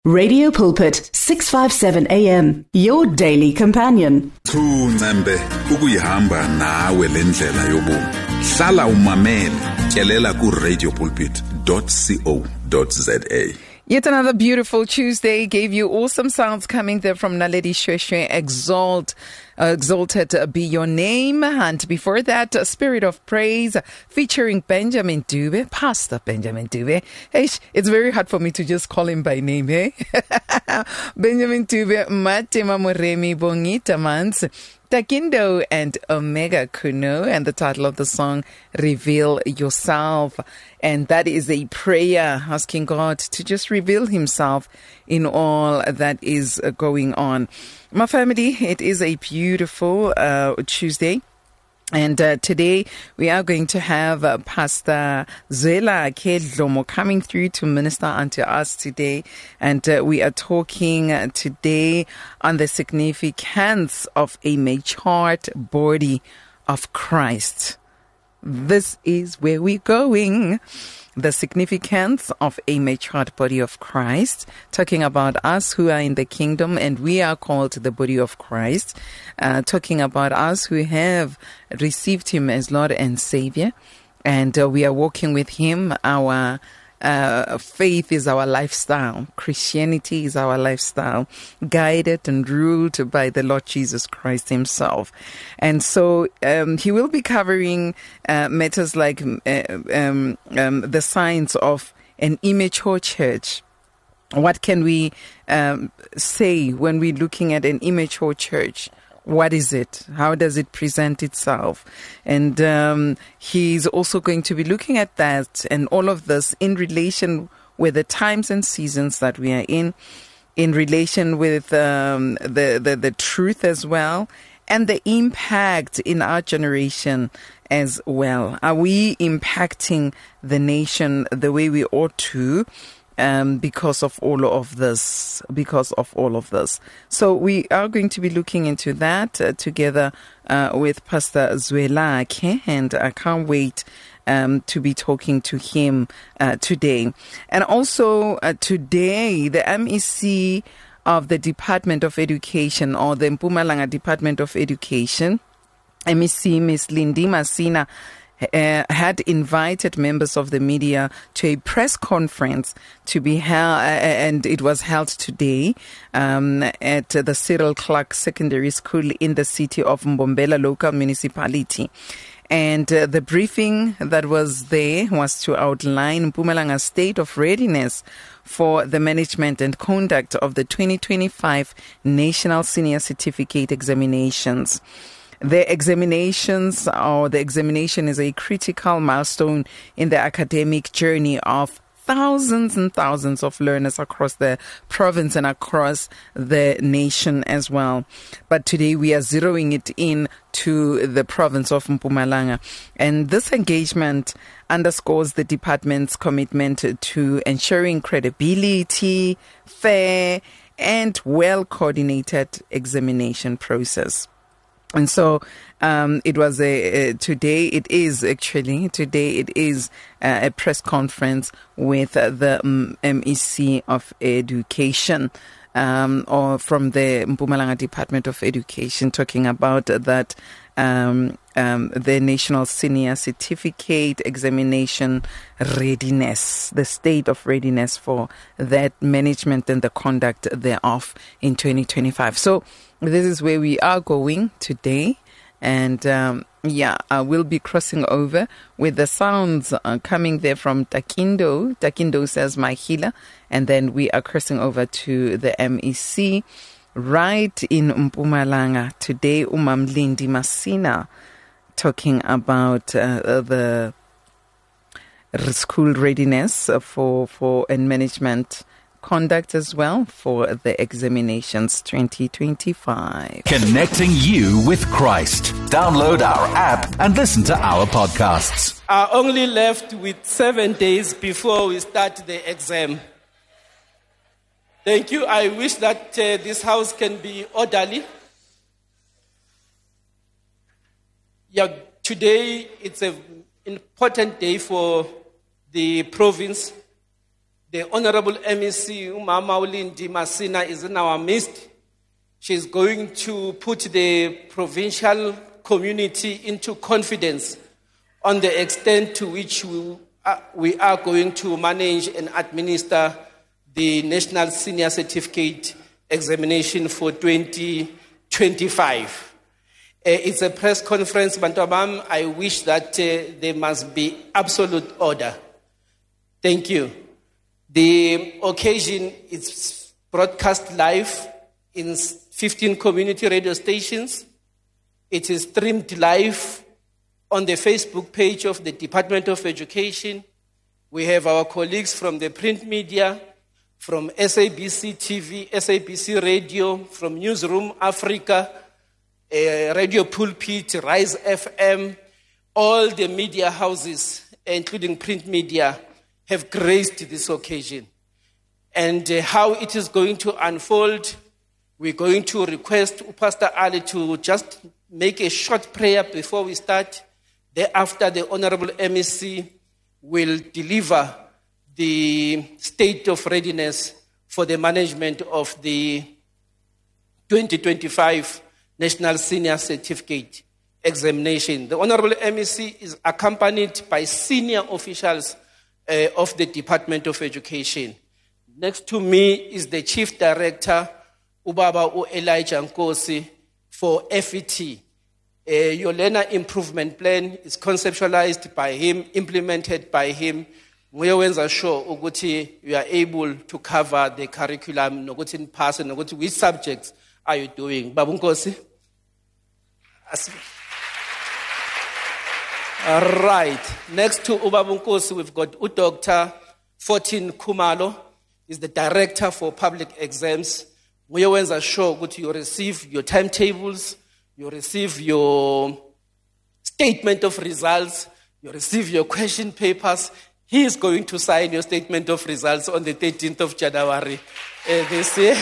Radio Pulpit, 657 AM, your daily companion. Thunqembe ukuyihamba nawe lendlela yobomi. Hlala umamele, tyelela ku radiopulpit.co.za. Yet another beautiful Tuesday gave you awesome sounds coming there from Naledi Shweshwe. Exalted be your name. And before that, Spirit of Praise featuring Benjamin Dube, Pastor Benjamin Dube. Hey, it's very hard for me to just call him by name, eh? Benjamin Dube, Matema Moremi, Bongita Mans, Takindo and Omega Kuno, and the title of the song, Reveal Yourself. And that is a prayer asking God to just reveal himself in all that is going on. My family, it is a beautiful Tuesday. And today we are going to have Pastor Zwela Kedlomo coming through to minister unto us today. And we are talking today on the significance of a matured body of Christ. This is where we're going. The significance of a matured body of Christ, talking about us who are in the kingdom and we are called the body of Christ, talking about us who have received him as Lord and Savior, and we are walking with him. Our faith is our lifestyle. Christianity is our lifestyle, guided and ruled by the Lord Jesus Christ himself. And so he will be covering matters like the signs of an immature church. What can we say when we're looking at an immature church? What is it? How does it present itself? And he's also going to be looking at that and all of this in relation with the times and seasons that we are in relation with the truth as well, and the impact in our generation as well. Are we impacting the nation the way we ought to? Because of all of this. So we are going to be looking into that together with Pastor Zwela, and I can't wait to be talking to him today. And also today, the MEC of the Department of Education, or the Mpumalanga Department of Education, MEC Ms. Lindy Masina, had invited members of the media to a press conference to be held, and it was held today at the Cyril Clark Secondary School in the city of Mbombela local municipality. And the briefing that was there was to outline Mpumalanga's state of readiness for the management and conduct of the 2025 National Senior Certificate Examinations. The examination is a critical milestone in the academic journey of thousands and thousands of learners across the province and across the nation as well. But today we are zeroing it in to the province of Mpumalanga. And this engagement underscores the department's commitment to ensuring credibility, fair, and well-coordinated examination process. And so it was today it is a press conference with the MEC of Education or from the Mpumalanga Department of Education, talking about that the National Senior Certificate Examination readiness, the state of readiness for that management and the conduct thereof in 2025. So this is where we are going today. And I will be crossing over with the sounds coming there from Takindo. Takindo says, my healer. And then we are crossing over to the MEC right in Mpumalanga. Today, Lindy Masina talking about the school readiness for and management conduct as well for the examinations 2025. Connecting you with Christ. Download our app and listen to our podcasts. Are only left with 7 days before we start the exam. Thank you. I wish that this house can be orderly. Today it's an important day for the province, The Honorable MEC, Umama Ulindi Masina, is in our midst. She's going to put the provincial community into confidence on the extent to which we are going to manage and administer the National Senior Certificate Examination for 2025. It's a press conference, Bantabam. I wish that there must be absolute order. Thank you. The occasion is broadcast live in 15 community radio stations. It is streamed live on the Facebook page of the Department of Education. We have our colleagues from the print media, from SABC TV, SABC Radio, from Newsroom Africa, Radio Pulpit, Rise FM. All the media houses, including print media, have graced this occasion. And how it is going to unfold, we're going to request Pastor Ali to just make a short prayer before we start. Thereafter, the Honorable MEC will deliver the state of readiness for the management of the 2025 National Senior Certificate Examination. The Honorable MEC is accompanied by senior officials of the Department of Education. Next to me is the Chief Director, Ubaba Elijah Nkosi, for FET. Your learner improvement plan is conceptualized by him, implemented by him. We always are sure ukuthi you are able to cover the curriculum, nokuthi in person, nokuthi which subjects are you doing. Babu Nkosi. All right. Next to Ubaba Nkosi, we've got Dr. Fortin Kumalo. He's the Director for Public Exams. We always are sure that you receive your timetables, you receive your statement of results, you receive your question papers. He is going to sign your statement of results on the 13th of January this year.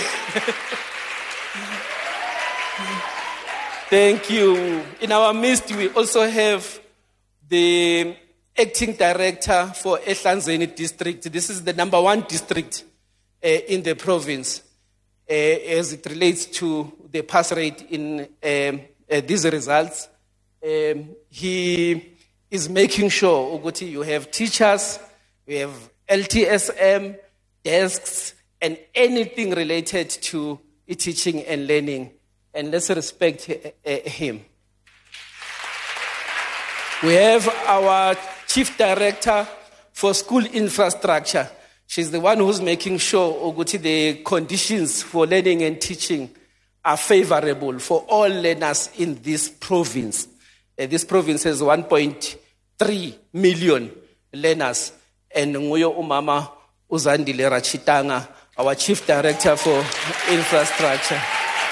Thank you. In our midst, we also have the acting director for Ehlanzeni district. This is the number 1 district in the province as it relates to the pass rate in these results. He is making sure, Uguti, you have teachers, we have LTSM, desks, and anything related to teaching and learning. And let's respect him. We have our Chief Director for School Infrastructure. She's the one who's making sure, Uguti, the conditions for learning and teaching are favorable for all learners in this province. This province has 1.3 million learners. And Nguyo Umama Uzandile Rachitanga, our Chief Director for Infrastructure.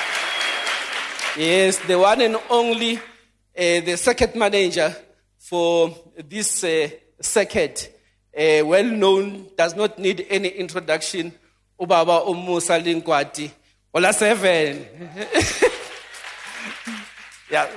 Yes, the one and only, the circuit manager for this circuit, well-known, does not need any introduction, Ubaba Umusa Linkwati. Ola 7. Yeah,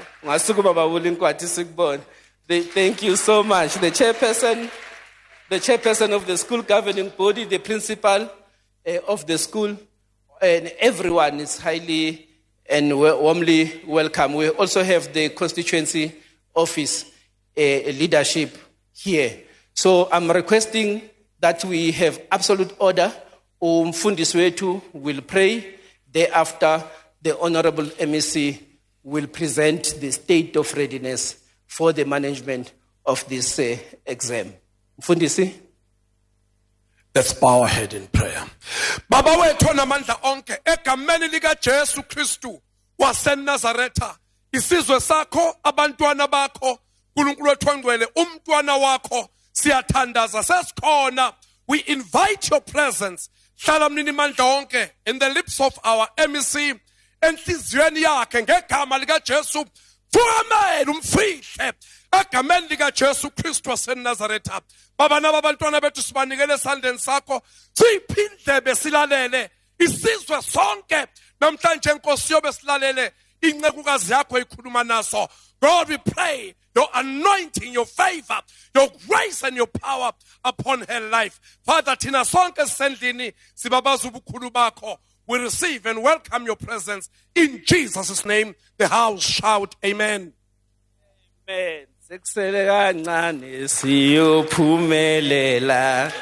thank you so much. The chairperson of the school governing body, the principal of the school, and everyone is highly and warmly welcome. We also have the constituency office leadership here. So I'm requesting that we have absolute order. Mfundisi wetu will pray. Thereafter, the Honorable MEC will present the state of readiness for the management of this exam. Mfundisi? Let's bow our head in prayer. Baba wethu onamandla onke, egameni lika Jesu Kristu waseNazaretha, isizwe sakho, abantwana bakho, uNkulunkulu wethu ongcwele, umntwana wakho, siyathandaza sesikhona. We invite your presence. Hlala mnini mandla onke in the lips of our MEC, enhliziyweni yakhe ngegama lika Jesu. Fukamela umfihle egameni lika Jesu Kristu waseNazaretha. Baba nabantwana bethu sibanikele esandleni sakho, siphindlebe silalele isizwe sonke namhlanje Nkosi yobe silalele incekukazi yakho ikhuluma naso. God, we pray your anointing, your favor, your grace and your power upon her life. Father, thina sonke sendlini sibabaza ubukhulu bakho. We receive and welcome your presence in Jesus' name. The house shout amen. Amen. Sekusele kancane siyophumelela.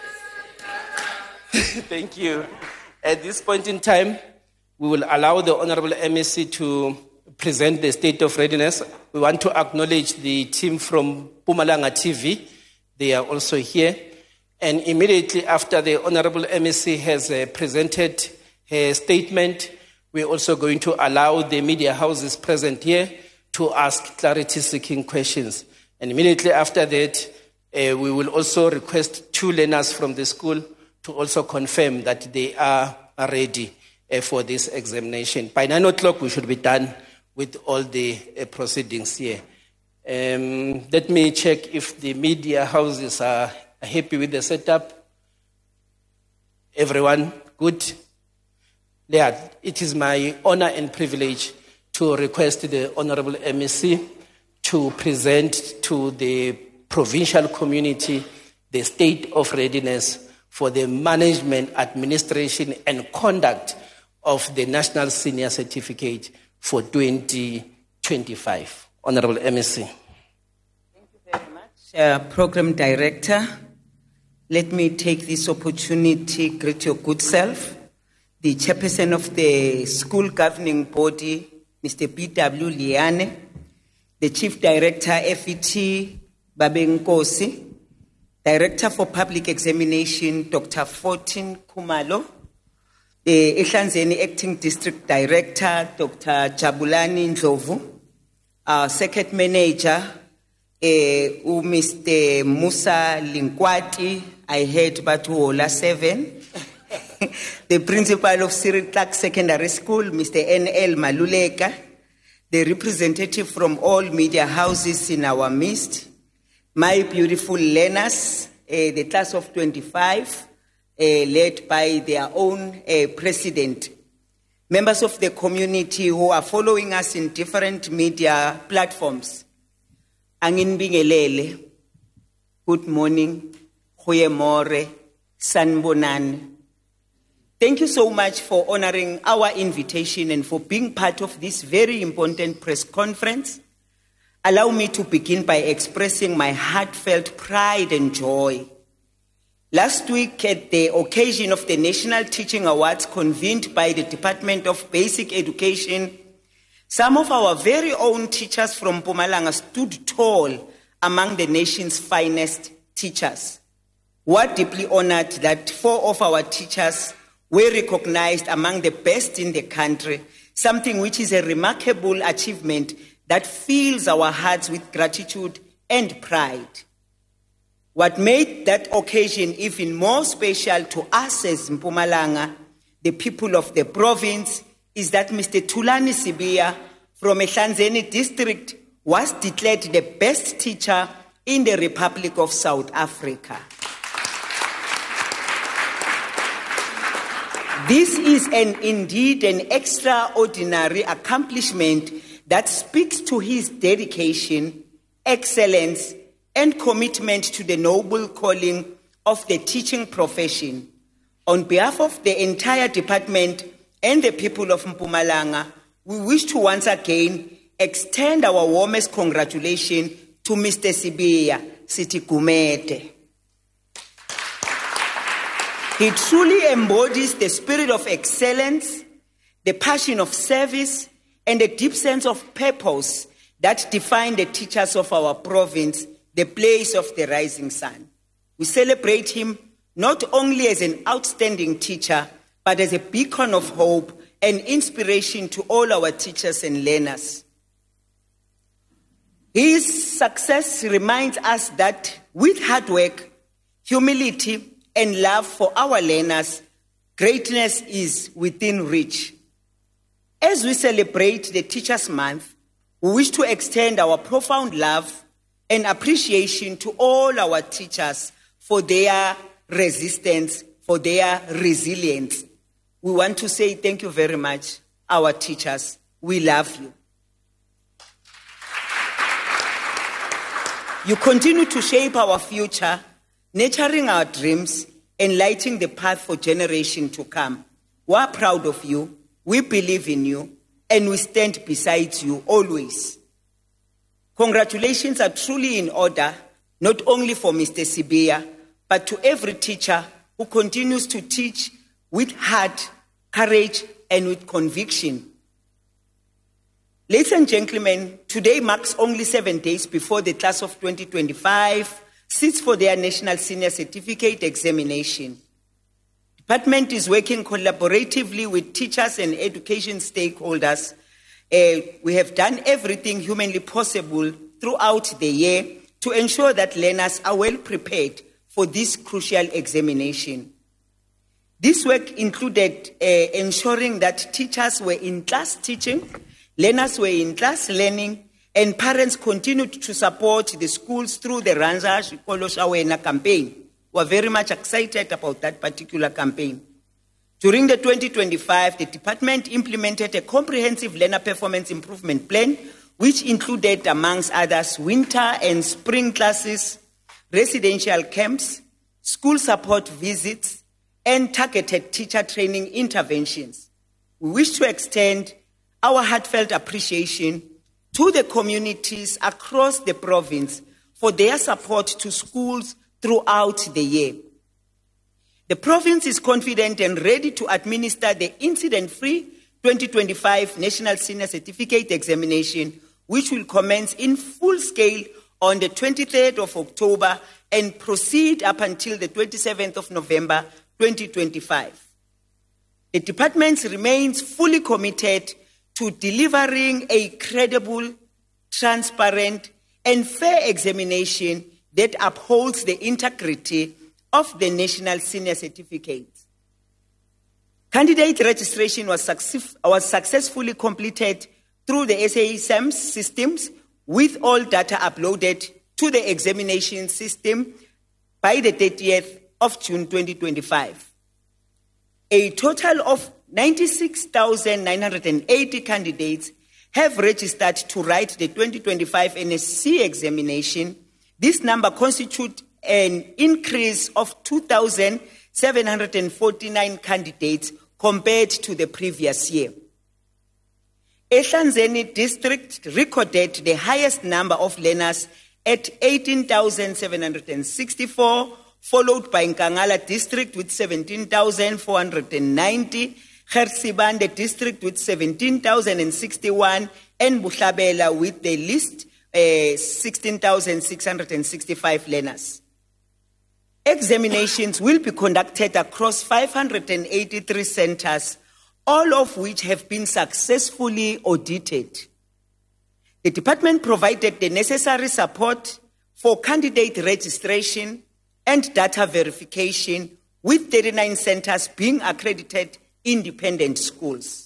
Thank you. At this point in time, we will allow the Honorable MEC to present the state of readiness. We want to acknowledge the team from Mpumalanga TV. They are also here. And immediately after the Honorable MEC has presented her statement, we're also going to allow the media houses present here to ask clarity-seeking questions. And immediately after that, we will also request 2 learners from the school to also confirm that they are ready for this examination. By 9 o'clock, we should be done with all the proceedings here. Let me check if the media houses are happy with the setup. Everyone good? Yeah, it is my honor and privilege to request the Honorable MEC to present to the provincial community the state of readiness for the management, administration, and conduct of the National Senior Certificate for 2025. Honorable MEC. Thank you very much, Program Director. Let me take this opportunity to greet your good self, the chairperson of the school governing body, Mr. B.W. Liane, the Chief Director, FET, Babenkosi, Director for Public Examination, Dr. Fortin Kumalo, the Ehlanzeni Acting District Director, Dr. Jabulani Ndlovu, our Circuit Manager, Mr. Musa Linkwati, I heard Batuola 7, the Principal of Cyril Clark Secondary School, Mr. N.L. Maluleka, the representative from all media houses in our midst, my beautiful learners, the class of 25, led by their own president, members of the community who are following us in different media platforms. Angin bingelele, good morning, goeiemorgen, sanibonani. Thank you so much for honoring our invitation and for being part of this very important press conference. Allow me to begin by expressing my heartfelt pride and joy. Last week, at the occasion of the National Teaching Awards convened by the Department of Basic Education, some of our very own teachers from Mpumalanga stood tall among the nation's finest teachers. We're deeply honored that 4 of our teachers were recognized among the best in the country, something which is a remarkable achievement that fills our hearts with gratitude and pride. What made that occasion even more special to us as Mpumalanga, the people of the province, is that Mr. Thulani Sibiya from Ehlanzeni district was declared the best teacher in the Republic of South Africa. This is indeed an extraordinary accomplishment that speaks to his dedication, excellence, and commitment to the noble calling of the teaching profession. On behalf of the entire department and the people of Mpumalanga, we wish to once again extend our warmest congratulations to Mr. Sibiya, Siti Gumede. He truly embodies the spirit of excellence, the passion of service, and a deep sense of purpose that define the teachers of our province, the place of the rising sun. We celebrate him not only as an outstanding teacher, but as a beacon of hope and inspiration to all our teachers and learners. His success reminds us that with hard work, humility, and love for our learners, greatness is within reach. As we celebrate the Teachers' Month, we wish to extend our profound love and appreciation to all our teachers for their resistance, for their resilience. We want to say thank you very much, our teachers. We love you. You continue to shape our future, nurturing our dreams, and lighting the path for generations to come. We are proud of you, we believe in you, and we stand beside you always. Congratulations are truly in order, not only for Mr. Sibiya, but to every teacher who continues to teach with heart, courage, and with conviction. Ladies and gentlemen, today marks only 7 days before the class of 2025 sits for their National Senior Certificate examination. The department is working collaboratively with teachers and education stakeholders. We have done everything humanly possible throughout the year to ensure that learners are well prepared for this crucial examination. This work included ensuring that teachers were in class teaching, learners were in class learning, and parents continued to support the schools through the Ranza Shikolo Shawena campaign. We're very much excited about that particular campaign. During the 2025, the department implemented a comprehensive learner performance improvement plan, which included, amongst others, winter and spring classes, residential camps, school support visits, and targeted teacher training interventions. We wish to extend our heartfelt appreciation to the communities across the province for their support to schools throughout the year. The province is confident and ready to administer the incident-free 2025 National Senior Certificate examination, which will commence in full scale on the 23rd of October and proceed up until the 27th of November 2025. The department remains fully committed to delivering a credible, transparent, and fair examination that upholds the integrity of the National Senior Certificate. Candidate registration was successfully completed through the SASM systems, with all data uploaded to the examination system by the 30th of June 2025. A total of 96,980 candidates have registered to write the 2025 NSC examination. This number constitutes an increase of 2,749 candidates compared to the previous year. Ehlanzeni district recorded the highest number of learners at 18,764, followed by Nkangala district with 17,490, Gersibande district with 17,061, and Buhlabela with the least 16,665 learners. Examinations will be conducted across 583 centers, all of which have been successfully audited. The department provided the necessary support for candidate registration and data verification, with 39 centers being accredited independent schools.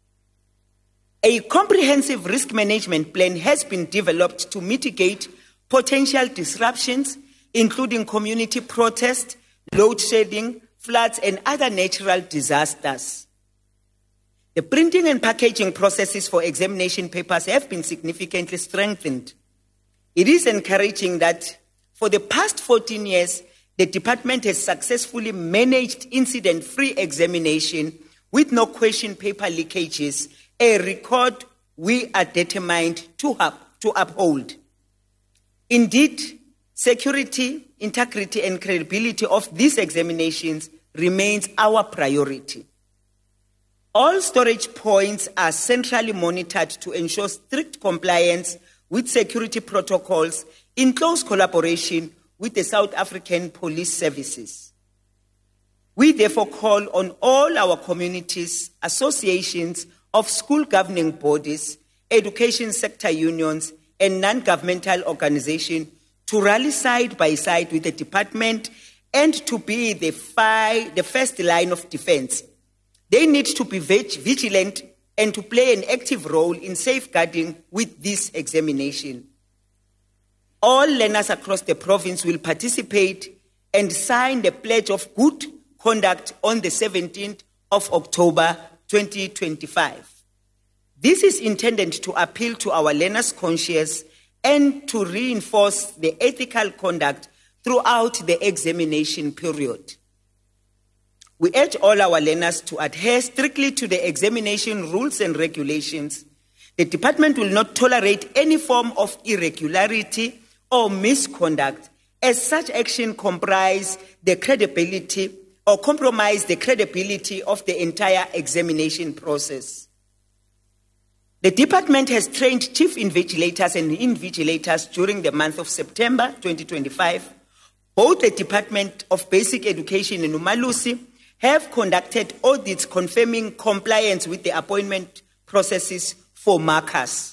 A comprehensive risk management plan has been developed to mitigate potential disruptions, including community protest, load shedding, floods, and other natural disasters. The printing and packaging processes for examination papers have been significantly strengthened. It is encouraging that for the past 14 years, the department has successfully managed incident-free examination with no question paper leakages, a record we are determined to uphold. Indeed, security, integrity, and credibility of these examinations remains our priority. All storage points are centrally monitored to ensure strict compliance with security protocols in close collaboration with the South African Police Services. We therefore call on all our communities, associations of school governing bodies, education sector unions, and non-governmental organizations to rally side by side with the department and to be the first line of defense. They need to be vigilant and to play an active role in safeguarding with this examination. All learners across the province will participate and sign the Pledge of Good Conduct on the 17th of October 2025. This is intended to appeal to our learners' conscience and to reinforce the ethical conduct throughout the examination period. We urge all our learners to adhere strictly to the examination rules and regulations. The department will not tolerate any form of irregularity or misconduct, as such action compromise the credibility of the entire examination process. The department has trained chief invigilators and invigilators during the month of September 2025. Both the Department of Basic Education and Umalusi have conducted audits confirming compliance with the appointment processes for markers.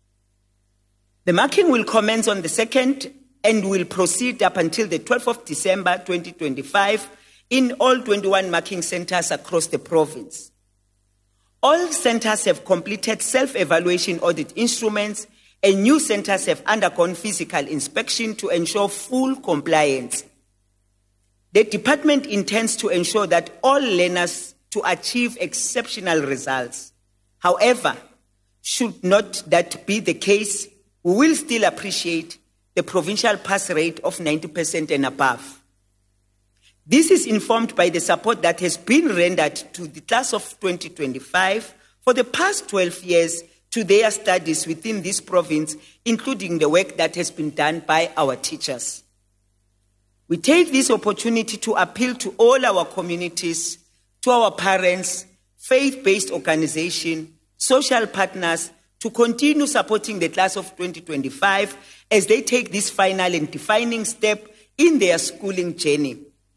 The marking will commence on the 2nd and will proceed up until the 12th of December 2025 in all 21 marking centers across the province. All centers have completed self-evaluation audit instruments, and new centers have undergone physical inspection to ensure full compliance. The department intends to ensure that all learners to achieve exceptional results. However, should not that be the case, we will still appreciate the provincial pass rate of 90% and above. This is informed by the support that has been rendered to the class of 2025 for the past 12 years to their studies within this province, including the work that has been done by our teachers. We take this opportunity to appeal to all our communities, to our parents, faith-based organizations, social partners, to continue supporting the class of 2025 as they take this final and defining step in their schooling journey.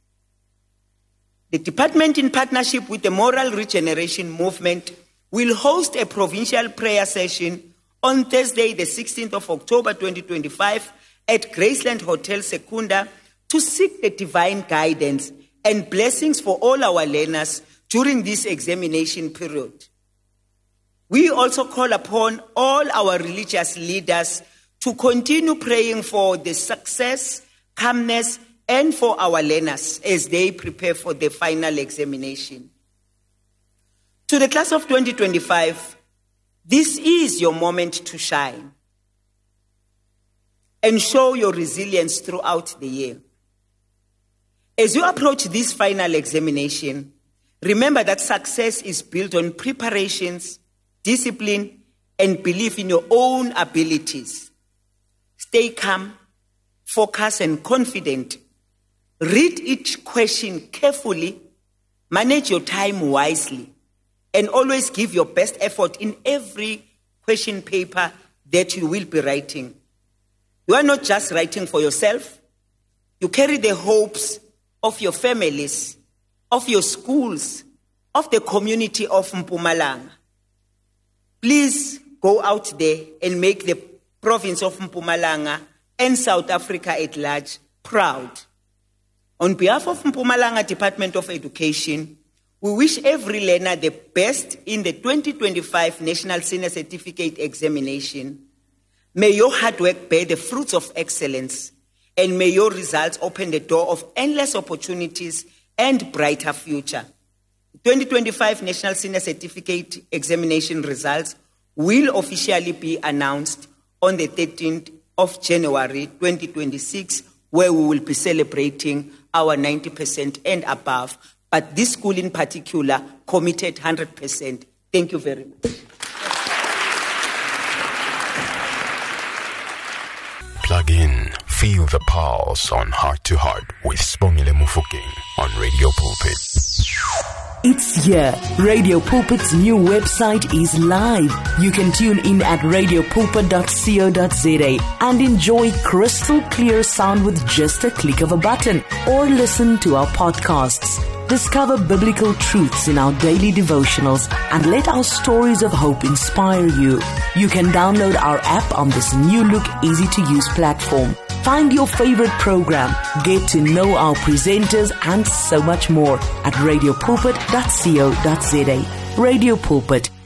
The department, in partnership with the Moral Regeneration Movement, will host a provincial prayer session on Thursday, the 16th of October 2025 at Graceland Hotel Secunda to seek the divine guidance and blessings for all our learners during this examination period. We also call upon all our religious leaders to continue praying for the success, calmness, and for our learners as they prepare for the final examination. To the class of 2025, this is your moment to shine and show your resilience throughout the year. As you approach this final examination, remember that success is built on preparations, discipline, and belief in your own abilities. Stay calm, focused, and confident. Read each question carefully, manage your time wisely, and always give your best effort in every question paper that you will be writing. You are not just writing for yourself. You carry the hopes of your families, of your schools, of the community of Mpumalanga. Please go out there and make the province of Mpumalanga and South Africa at large proud. On behalf of Mpumalanga Department of Education, we wish every learner the best in the 2025 National Senior Certificate Examination. May your hard work bear the fruits of excellence, and may your results open the door of endless opportunities and brighter future. 2025 National Senior Certificate Examination results will officially be announced on the 13th of January 2026, where we will be celebrating our 90% and above. But this school in particular committed 100%. Thank you very much. Plug in, feel the pulse on Heart to Heart with Sibongile Mufokeng on Radio Pulpit. It's here. Radio Pulpit's new website is live. You can tune in at radiopulpit.co.za and enjoy crystal clear sound with just a click of a button, or listen to our podcasts. Discover biblical truths in our daily devotionals and let our stories of hope inspire you. You can download our app on this new look, easy to use platform. Find your favorite program, get to know our presenters, and so much more at radiopulpit.co.za. Radio Pulpit,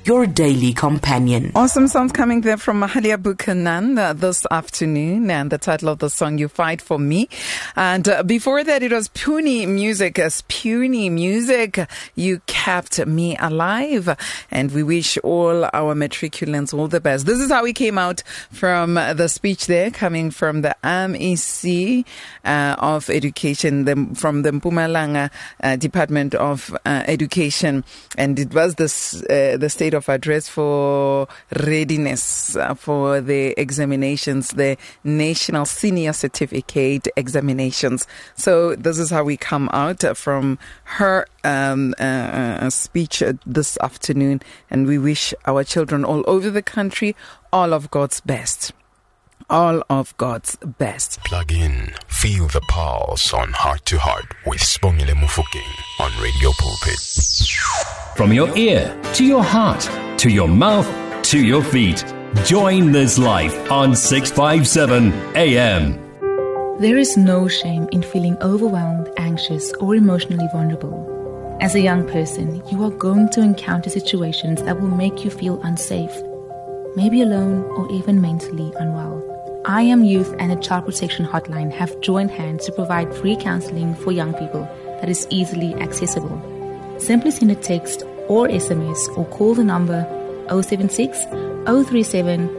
your daily companion. Awesome songs coming there from Mahalia Buchanan this afternoon, and the title of the song, You Fight For Me. And before that, it was Puny Music, as Puny Music, You Kept Me Alive. And we wish all our matriculants all the best. This is how we came out from the speech there, coming from the MEC of Education, from the Mpumalanga Department of Education. And it was the state of address for readiness for the examinations, the National Senior Certificate examinations. So this is how we come out from her speech this afternoon, and we wish our children all over the country all of God's best. All of God's best. Plug in, feel the pulse on Heart to Heart with Spongile Mufokeng on Radio Pulpit. From your ear to your heart, to your mouth, to your feet. Join this life on 657 AM. There is no shame in feeling overwhelmed, anxious, or emotionally vulnerable. As a young person, you are going to encounter situations that will make you feel unsafe, maybe alone or even mentally unwell. I Am Youth and the Child Protection Hotline have joined hands to provide free counseling for young people that is easily accessible. Simply send a text or SMS or call the number 076 037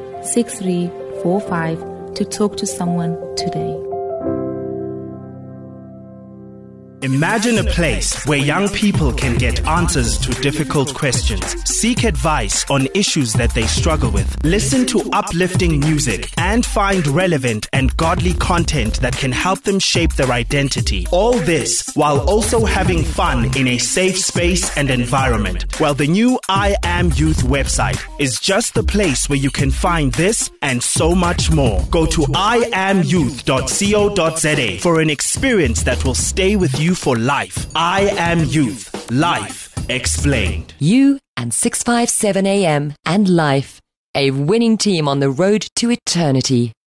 6345 to talk to someone today. Imagine a place where young people can get answers to difficult questions, seek advice on issues that they struggle with, listen to uplifting music, and find relevant and godly content that can help them shape their identity. All this while also having fun in a safe space and environment. Well, the new I Am Youth website is just the place where you can find this and so much more. Go to iamyouth.co.za for an experience that will stay with you for life. I Am Youth. Life explained. You and 657 AM and Life. A winning team on the road to eternity.